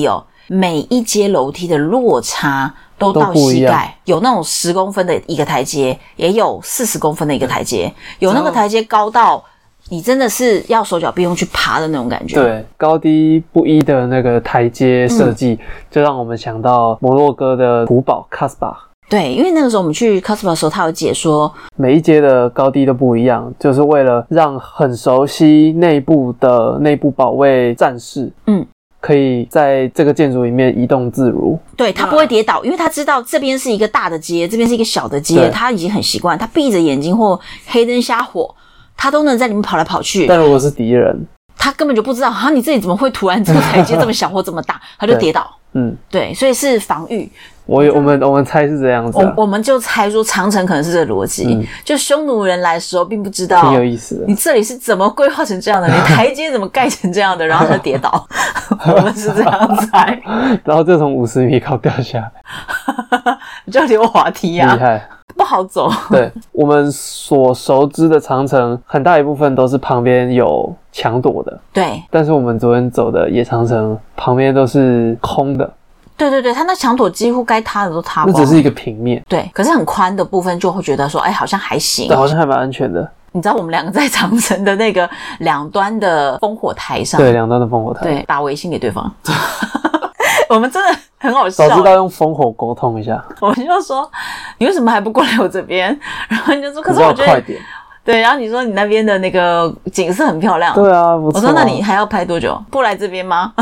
A: 每一阶楼梯的落差都到膝盖，有那种十公分的一个台阶，也有四十公分的一个台阶，有那个台阶高到你真的是要手脚并用去爬的那种感觉。
B: 对，高低不一的那个台阶设计、嗯、就让我们想到摩洛哥的古堡 Casbah。
A: 对，因为那个时候我们去 Casbah 的时候，他有解说
B: 每一阶的高低都不一样，就是为了让很熟悉内部的内部保卫战士，嗯，可以在这个建筑里面移动自如。
A: 对，他不会跌倒，因为他知道这边是一个大的街，这边是一个小的街，他已经很习惯，他闭着眼睛或黑灯瞎火，他都能在里面跑来跑去。
B: 但如果是敌人，
A: 他根本就不知道啊，你这里怎么会突然这个台阶这么小或这么大，他就跌倒。嗯，对，所以是防御。
B: 我我们我们猜是这样子、啊，
A: 我我们就猜说长城可能是这个逻辑、嗯，就匈奴人来的时候并不知道，
B: 挺有意思的。
A: 你这里是怎么规划成这样的？你台阶怎么盖成这样的？然后他跌倒，我们是这样猜，
B: 然后就从五十米高掉下来，
A: 就溜滑梯啊，
B: 厉害，
A: 不好走。
B: 对，我们所熟知的长城，很大一部分都是旁边有墙垛的，
A: 对。
B: 但是我们昨天走的野长城旁边都是空的。
A: 对对对，它那墙垛几乎该塌的都塌光，
B: 那只是一个平面。
A: 对，可是很宽的部分就会觉得说，哎，好像还行。
B: 对，好像还蛮安全的。
A: 你知道我们两个在长城的那个两端的烽火台上，
B: 对，两端的烽火台，
A: 对，打微信给对方。我们真的很好笑、欸，
B: 早知道用烽火沟通一下。
A: 我们就说，你为什么还不过来我这边？然后你就说，可是我觉得
B: 快点。
A: 对，然后你说你那边的那个景色很漂亮。
B: 对啊，不错啊。
A: 我说那你还要拍多久？不来这边吗？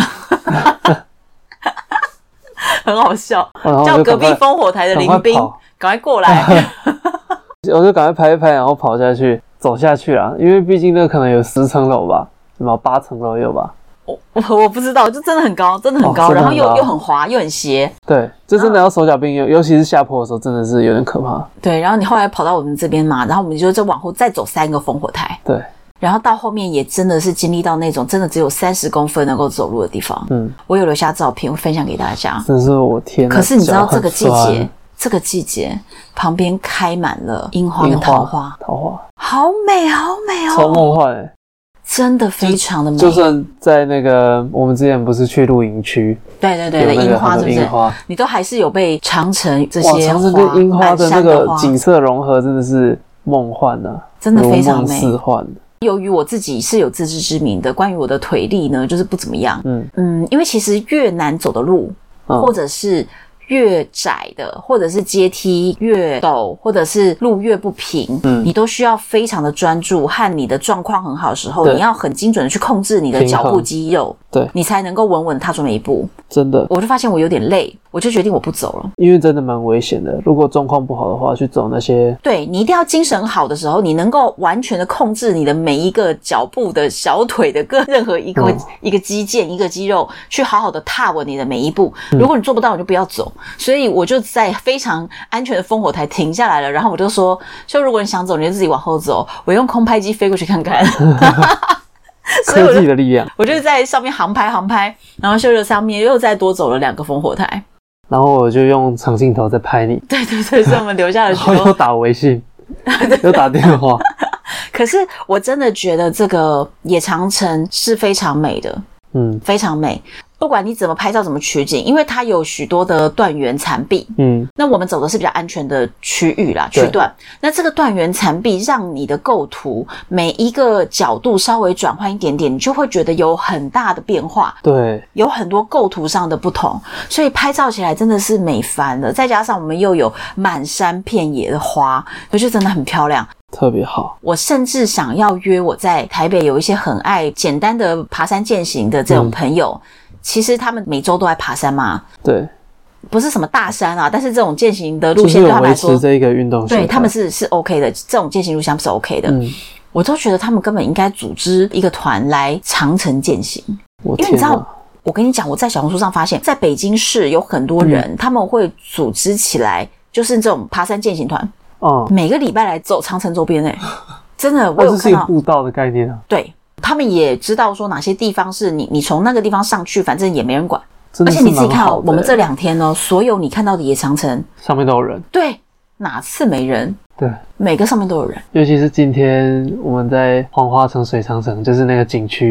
A: 很好笑，叫隔壁烽火台的林兵赶快过来。
B: 我就赶快拍一拍，然后跑下去，走下去啦。因为毕竟那可能有十层楼吧，什么八层楼有吧？
A: 我我我不知道，就真的很高，真的很高，哦、然后又又很滑，又很斜。
B: 对，这真的要手脚并用，尤其是下坡的时候，真的是有点可怕。
A: 对，然后你后来跑到我们这边嘛，然后我们就再往后再走三个烽火台。
B: 对。
A: 然后到后面也真的是经历到那种真的只有三十公分能够走路的地方。嗯，我有留下照片，我分享给大家。
B: 真是我天哪！
A: 可是你知道这个季节，这个季节旁边开满了樱花跟桃花，
B: 桃花
A: 好美，好美哦，
B: 超梦幻欸，
A: 真的非常的美。
B: 就算在那个我们之前不是去露营区，
A: 对对对，樱花是不是？樱花，你都还是有被长城这些
B: 长城跟樱花的那个景色融合，真的是梦幻啊，真的非常美，如梦似幻。
A: 由于我自己是有自知之明的，关于我的腿力呢，就是不怎么样。嗯嗯，因为其实越难走的路，嗯、或者是越窄的，或者是阶梯越陡，或者是路越不平，嗯，你都需要非常的专注，和你的状况很好的时候，你要很精准的去控制你的脚部肌肉，对，你才能够稳稳踏出每一步。
B: 真的，
A: 我就发现我有点累，我就决定我不走了，
B: 因为真的蛮危险的。如果状况不好的话，去走那些，
A: 对，你一定要精神好的时候，你能够完全的控制你的每一个脚部的小腿的各任何一个、嗯、一个肌腱一个肌肉，去好好的踏稳你的每一步。如果你做不到，你就不要走。所以我就在非常安全的烽火台停下来了，然后我就说，就如果你想走，你就自己往后走，我用空拍机飞过去看看。
B: 科技的力量，
A: 我就在上面航拍航拍，然后秀秀上面又再多走了两个烽火台，
B: 然后我就用长镜头在拍你。
A: 对对对，所以我们留下的时候
B: 又打微信，又打电话。
A: 可是我真的觉得这个野长城是非常美的，嗯，非常美。不管你怎么拍照怎么取景，因为它有许多的断垣残壁，嗯，那我们走的是比较安全的区域啦，区段。那这个断垣残壁让你的构图每一个角度稍微转换一点点，你就会觉得有很大的变化，
B: 对，
A: 有很多构图上的不同，所以拍照起来真的是美翻了。再加上我们又有满山遍野的花，我觉得真的很漂亮。
B: 特别好，
A: 我甚至想要约我在台北有一些很爱简单的爬山健行的这种朋友，嗯，其实他们每周都在爬山嘛，
B: 对，
A: 不是什么大山啊，但是这种健行的路线对他们来说，
B: 就是有维持这一个运动，
A: 对他们是是 OK 的，这种健行路线是 OK 的。嗯，我都觉得他们根本应该组织一个团来长城健行，因为你知道，我跟你讲，我在小红书上发现，在北京市有很多人，嗯，他们会组织起来，就是这种爬山健行团。哦，每个礼拜来走长城周边诶，真的，我有看到，
B: 这是一个步道的概念啊。
A: 对，他们也知道说哪些地方是你，你从那个地方上去，反正也没人管。而且你自己看哦，我们这两天呢，所有你看到的野长城
B: 上面都有人。
A: 对，哪次没人？
B: 对，
A: 每个上面都有人。
B: 尤其是今天我们在黄花城水长城，就是那个景区，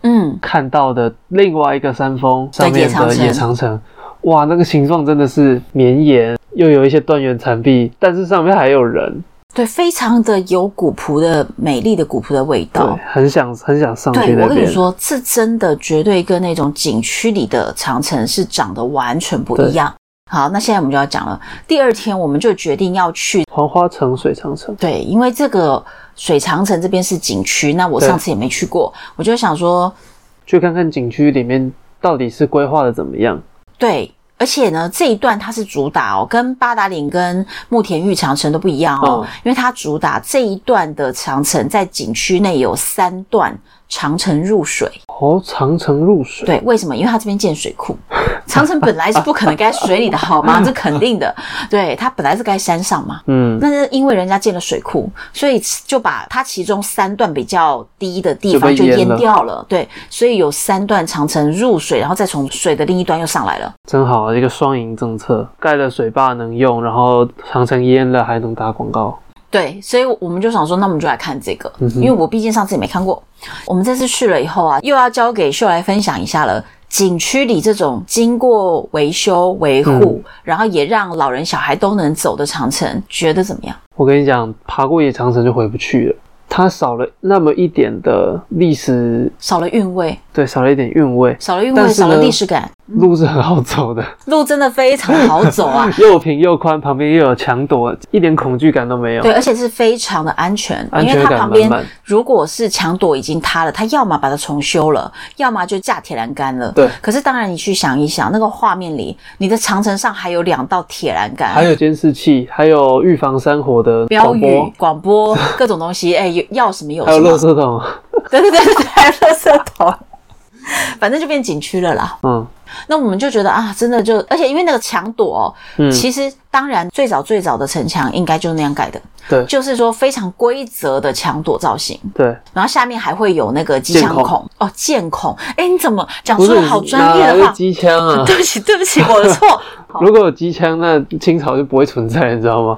B: 嗯，看到的另外一个山峰上面的野长城，哇，那个形状真的是绵延，又有一些断垣残壁，但是上面还有人。
A: 对，非常的有古朴的美丽的古朴的味道，
B: 对，很想很想上去那边。
A: 对，我跟你说，这真的绝对跟那种景区里的长城是长得完全不一样。好，那现在我们就要讲了。第二天我们就决定要去
B: 黄花城水长城。
A: 对，因为这个水长城这边是景区，那我上次也没去过，我就想说
B: 去看看景区里面到底是规划的怎么样。
A: 对。而且呢，这一段它是主打哦，跟八达岭跟慕田峪长城都不一样哦，嗯、因为它主打这一段的长城在景区内有三段长城入水。
B: 哦，长城入水？
A: 对，为什么？因为它这边建水库，长城本来是不可能盖水里的，好吗？这肯定的。对，它本来是盖山上嘛，嗯，但是因为人家建了水库，所以就把它其中三段比较低的地方就淹掉了。对，所以有三段长城入水，然后再从水的另一端又上来了。
B: 真好，一个双赢政策，盖了水坝能用，然后长城淹了还能打广告。
A: 对，所以我们就想说，那我们就来看这个，嗯、因为我毕竟上次也没看过。我们这次去了以后啊，又要交给秀来分享一下了。景区里这种经过维修维护、嗯，然后也让老人小孩都能走的长城，觉得怎么样？
B: 我跟你讲，爬过野长城就回不去了。它少了那么一点的历史，
A: 少了韵味，
B: 对，少了一点韵味，
A: 少了韵味，少了历史感。
B: 路是很好走的，
A: 路真的非常好走啊，
B: 又平又宽，旁边又有墙垛，一点恐惧感都没有。
A: 对，而且是非常的安全，
B: 安全感满满。
A: 因为它旁边如果是墙垛已经塌了，它要么把它重修了，要么就架铁栏杆了。
B: 对。
A: 可是当然，你去想一想，那个画面里，你的长城上还有两道铁栏杆，
B: 还有监视器，还有预防山火的
A: 标语、广播，各种东西，哎、欸，要什么有什么。
B: 还有垃圾桶。
A: 对对对对，还有垃圾桶。反正就变景区了啦。嗯，那我们就觉得啊，真的就，而且因为那个墙垛哦，嗯，其实当然最早最早的城墙应该就是那样盖的，
B: 对，
A: 就是说非常规则的墙垛造型，
B: 对，
A: 然后下面还会有那个机枪孔哦，箭孔，哎，你怎么讲出了好专业的话？
B: 机枪啊，
A: 对不起对不起，我的错。
B: 如果有机枪，那清朝就不会存在，你知道吗？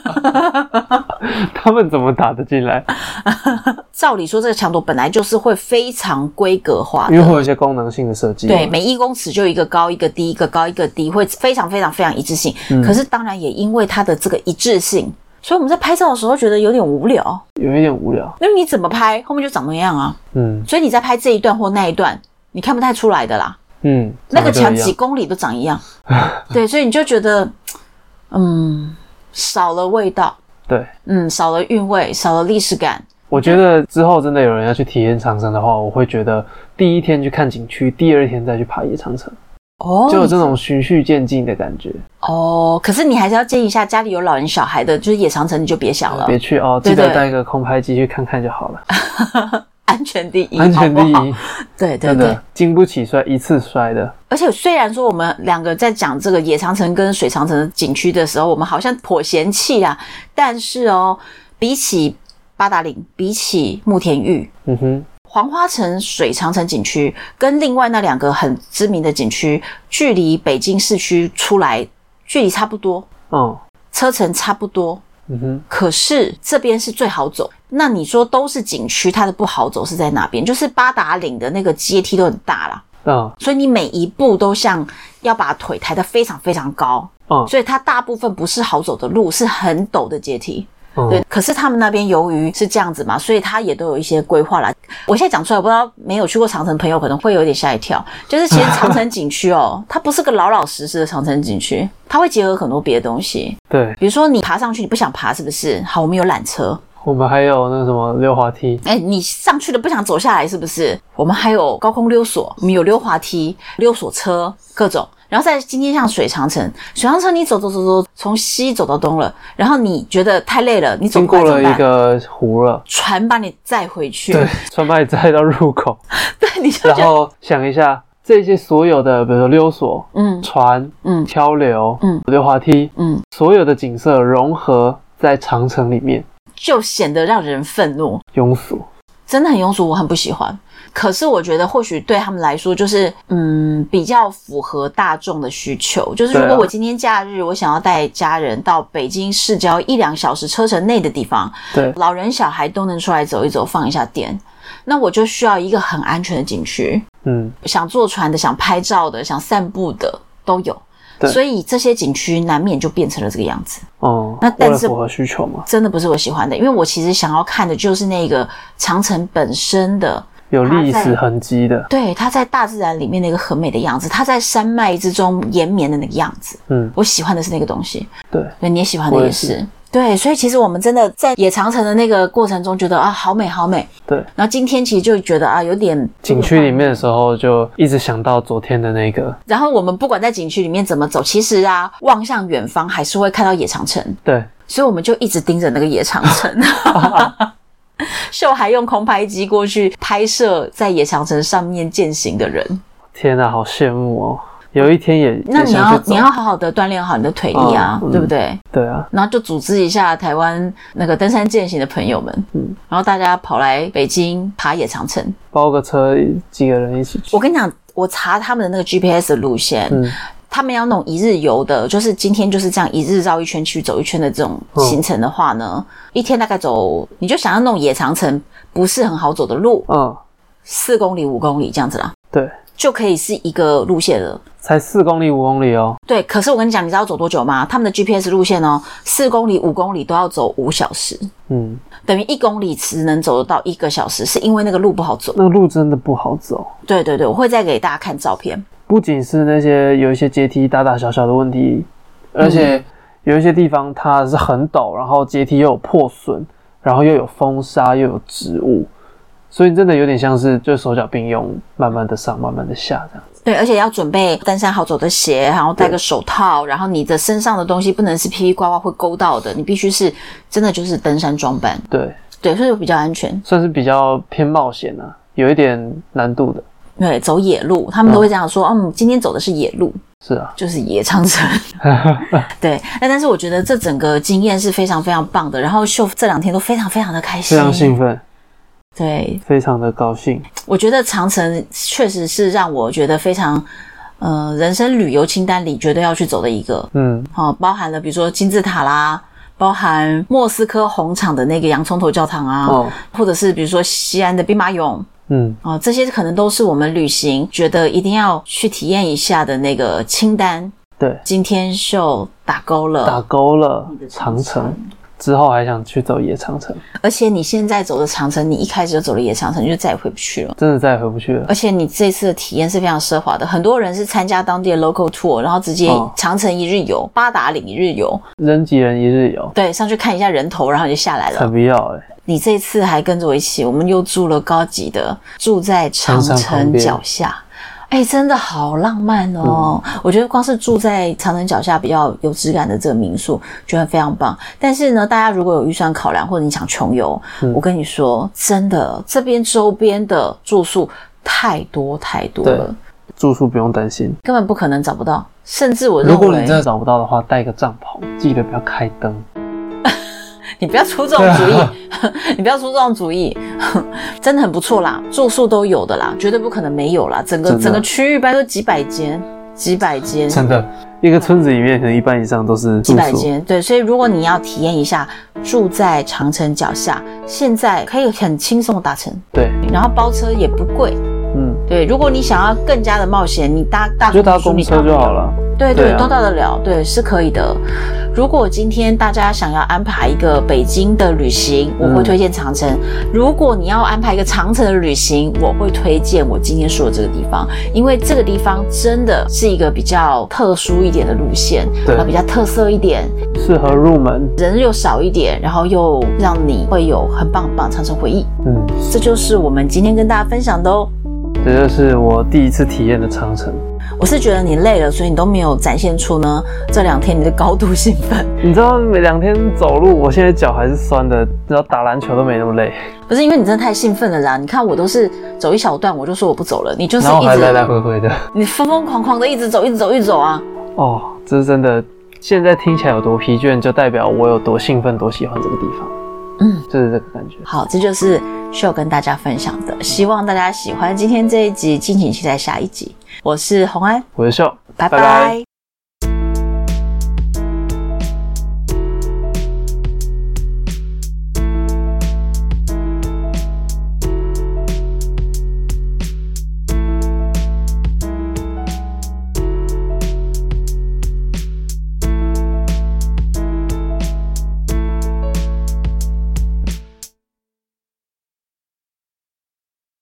B: 他们怎么打得进来？
A: 照理说，这个墙垛本来就是会非常规格化的，
B: 因为会有一些功能性的设计。
A: 对，每一公尺就一个高一个低，一个高一个低，会非常非常非常一致性。嗯、可是当然也因为它的这个一致性，所以我们在拍照的时候觉得有点无聊，
B: 有一点无聊。
A: 那你怎么拍，后面就长那样啊？嗯，所以你在拍这一段或那一段，你看不太出来的啦。嗯，那个墙几公里都长一样。对，所以你就觉得，嗯，少了味道。
B: 对，
A: 嗯，少了韵味，少了历史感。
B: 我觉得之后真的有人要去体验长城的话，我会觉得第一天去看景区，第二天再去爬野长城。哦，就有这种循序渐进的感觉。
A: 哦，可是你还是要建议一下，家里有老人小孩的，就是野长城你就别想了，
B: 别去哦，记得带个空拍机去看看就好了。
A: 安全第一，
B: 安全第一，
A: 好不好？对对对，
B: 经不起摔，一次摔的。
A: 而且虽然说我们两个在讲这个野长城跟水长城的景区的时候，我们好像颇嫌弃啊，但是哦，比起八达岭，比起慕田峪，嗯哼，黄花城水长城景区跟另外那两个很知名的景区，距离北京市区出来距离差不多，嗯，车程差不多。嗯哼，可是这边是最好走。那你说都是景区，它的不好走是在哪边？就是八达岭的那个阶梯都很大啦，嗯，所以你每一步都像要把腿抬得非常非常高，嗯，所以它大部分不是好走的路，是很陡的阶梯。对，可是他们那边由于是这样子嘛，所以他也都有一些规划啦。我现在讲出来，我不知道没有去过长城的朋友可能会有点吓一跳。就是其实长城景区哦，它不是个老老实实的长城景区，它会结合很多别的东西。
B: 对，
A: 比如说你爬上去，你不想爬是不是？好，我们有缆车，
B: 我们还有那个什么溜滑梯。
A: 哎，你上去了不想走下来是不是？我们还有高空溜索，我们有溜滑梯、溜索车，各种。然后在今天像水长城，水长城你走走走走，从西走到东了，然后你觉得太累了，你走
B: 过了一个湖了，
A: 船把你载回去，
B: 对，船把你载到入口，
A: 对，你就
B: 然后想一下这些所有的，比如说溜索、嗯，船、嗯，漂流、嗯，溜滑梯，嗯，所有的景色融合在长城里面，
A: 就显得让人愤怒、
B: 庸俗，
A: 真的很庸俗，我很不喜欢。可是我觉得或许对他们来说就是嗯比较符合大众的需求，就是如果我今天假日我想要带家人到北京市郊一两小时车程内的地方，对，老人小孩都能出来走一走放一下电， 那我就需要一个很安全的景区。嗯，想坐船的、想拍照的、想散步的都有。所以这些景区难免就变成了这个样子。哦，那但是
B: 为了符合需求嘛，
A: 真的不是我喜欢的，因为我其实想要看的就是那个长城本身的
B: 有历史痕迹的，
A: 对，它在大自然里面那个很美的样子，它在山脉之中延绵的那个样子。嗯，我喜欢的是那个东西。
B: 对，
A: 对，你也喜欢的也是。也是对，所以其实我们真的在野长城的那个过程中觉得啊，好美好美。
B: 对，
A: 然后今天其实就觉得啊，有点
B: 景区里面的时候就一直想到昨天的那个。
A: 然后我们不管在景区里面怎么走，其实啊，望向远方还是会看到野长城。
B: 对，
A: 所以我们就一直盯着那个野长城。秀还用空拍机过去拍摄在野长城上面健行的人。
B: 天啊，好羡慕哦！有一天也
A: 那你要你要好好的锻炼好你的腿力啊，嗯、对不对？
B: 对啊，
A: 然后就组织一下台湾那个登山健行的朋友们，嗯，然后大家跑来北京爬野长城，
B: 包个车，几个人一起去。
A: 我跟你讲，我查他们的那个 G P S 的路线，嗯，他们要那种一日游的，就是今天就是这样一日绕一圈去走一圈的这种行程的话呢，嗯、一天大概走，你就想要那种野长城不是很好走的路，嗯，四公里五公里这样子啦，
B: 对，
A: 就可以是一个路线了。
B: 才四公里五公里哦。
A: 对，可是我跟你讲，你知道走多久吗？他们的 G P S 路线哦，四公里五公里都要走五小时。嗯，等于一公里只能走得到一个小时，是因为那个路不好走。
B: 那个路真的不好走。
A: 对对对，我会再给大家看照片。
B: 不仅是那些有一些阶梯大大小小的问题，而且有一些地方它是很陡，然后阶梯又有破损，然后又有风沙，又有植物。所以真的有点像是就手脚并用，慢慢的上，慢慢的下这样子。
A: 对，而且要准备登山好走的鞋，然后戴个手套，然后你的身上的东西不能是噼里呱呱会勾到的，你必须是真的就是登山装扮。
B: 对
A: 对，所以比较安全，
B: 算是比较偏冒险啊，有一点难度的。
A: 对，走野路，他们都会这样说，嗯，今天走的是野路。
B: 是啊，
A: 就是野长城。对，那但是我觉得这整个经验是非常非常棒的，然后秀这两天都非常非常的开心，
B: 非常兴奋。
A: 对，
B: 非常的高兴。
A: 我觉得长城确实是让我觉得非常，呃，人生旅游清单里绝对要去走的一个。嗯，好、哦，包含了比如说金字塔啦，包含莫斯科红场的那个洋葱头教堂啊，哦、或者是比如说西安的兵马俑。嗯，哦，这些可能都是我们旅行觉得一定要去体验一下的那个清单。
B: 对，
A: 今天秀打勾了，
B: 打勾了长城。之后还想去走野长城，
A: 而且你现在走的长城，你一开始就走了野长城，你就再也回不去了，
B: 真的再也回不去了。
A: 而且你这次的体验是非常奢华的，很多人是参加当地的 local tour， 然后直接长城一日游、哦、八达岭一日游，
B: 人挤人一日游，
A: 对，上去看一下人头，然后就下来了。
B: 才不要欸！
A: 你这次还跟着我一起，我们又住了高级的，住在长城脚下。哎、欸，真的好浪漫哦、嗯！我觉得光是住在长城脚下比较有质感的这个民宿，觉得非常棒。但是呢，大家如果有预算考量，或者你想穷游、嗯，我跟你说，真的这边周边的住宿太多太多了，
B: 住宿不用担心，
A: 根本不可能找不到。甚至我认为，
B: 如果你真的找不到的话，带个帐篷，记得不要开灯。
A: 你不要出这种主意，你不要出这种主意，真的很不错啦，住宿都有的啦，绝对不可能没有啦。整个整个区域拜托几百间，几百间，
B: 真的，一个村子里面可能一半以上都是住宿，
A: 几百间。对，所以如果你要体验一下住在长城脚下，现在可以很轻松的达成，
B: 对，
A: 然后包车也不贵，嗯，对。如果你想要更加的冒险，你搭大
B: 就搭公车就好了。
A: 对 对, 对，都到得了，对，是可以的。如果今天大家想要安排一个北京的旅行，我会推荐长城、嗯、如果你要安排一个长城的旅行，我会推荐我今天说的这个地方，因为这个地方真的是一个比较特殊一点的路线，对，比较特色一点，
B: 适合入门，
A: 人又少一点，然后又让你会有很棒很棒的长城回忆。嗯，这就是我们今天跟大家分享的哦。
B: 这就是我第一次体验的长城。
A: 我是觉得你累了，所以你都没有展现出呢这两天你的高度兴奋。
B: 你知道每两天走路，我现在脚还是酸的，只要打篮球都没那么累。
A: 不是因为你真的太兴奋了啦！你看我都是走一小段，我就说我不走了，你就是一直
B: 然后还来来回回的，
A: 你疯疯狂狂的一直走，一直走，一直走啊！
B: 哦，这是真的。现在听起来有多疲倦，就代表我有多兴奋，多喜欢这个地方。嗯，就是这个感觉。
A: 好，这就是秀跟大家分享的，希望大家喜欢今天这一集，敬请期待下一集。我是洪安，
B: 我是秀，
A: 拜拜。拜拜。